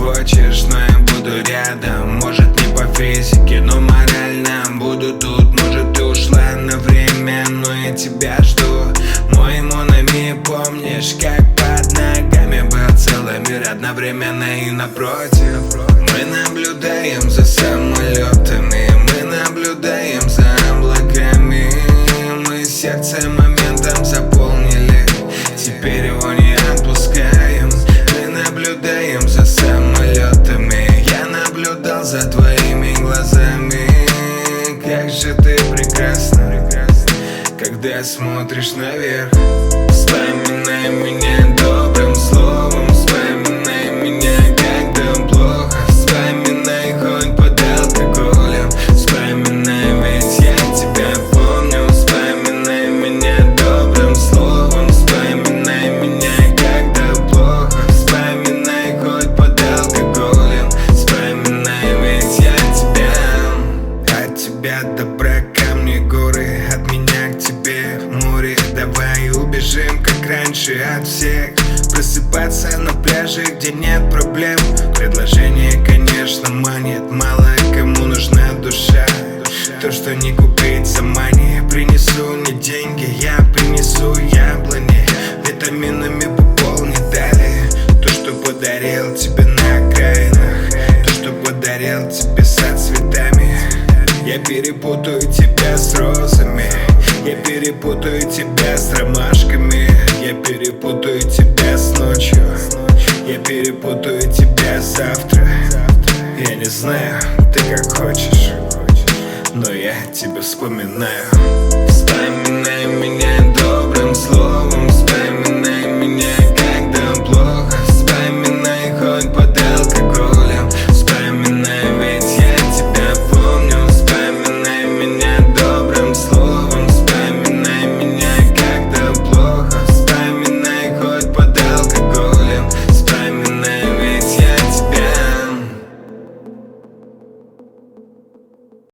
хочешь, но я буду рядом. Может не по физике, но морально буду тут. Может ты ушла на время, но я тебя жду. Мой Монами, помнишь, как под ногами был целый мир одновременно и напротив. Мы наблюдаем за самолетами, мы наблюдаем за облаками. Мы сердце моментом заполнили, теперь его не отпускаем. Мы наблюдаем за самолетами, я наблюдал за твоими глазами. Как же ты прекрасна, когда смотришь наверх. Вспоминай меня добрым словом, вспоминай меня, когда плохо. Вспоминай хоть под алкоголем, вспоминай, ведь я тебя помню. Вспоминай меня добрым словом, вспоминай меня, когда плохо. Вспоминай хоть под алкоголем, вспоминай, ведь я тебя. От тебя добра камни, горы, от меня к тебе море. Давай убежим, как раньше, от всех. Просыпаться на пляже, где нет проблем. Предложение, конечно, манит. Мало кому нужна душа. То, что не купить за мани. Принесу не деньги, я принесу яблони. Витаминами по пол не дали. То, что подарил тебе на окраинах, то, что подарил тебе со цветами. Я перепутаю тебя с розами, я перепутаю тебя с ромашками. Я перепутаю тебя с ночью, я перепутаю тебя завтра. Я не знаю, ты как хочешь, но я тебя вспоминаю. Вспоминай меня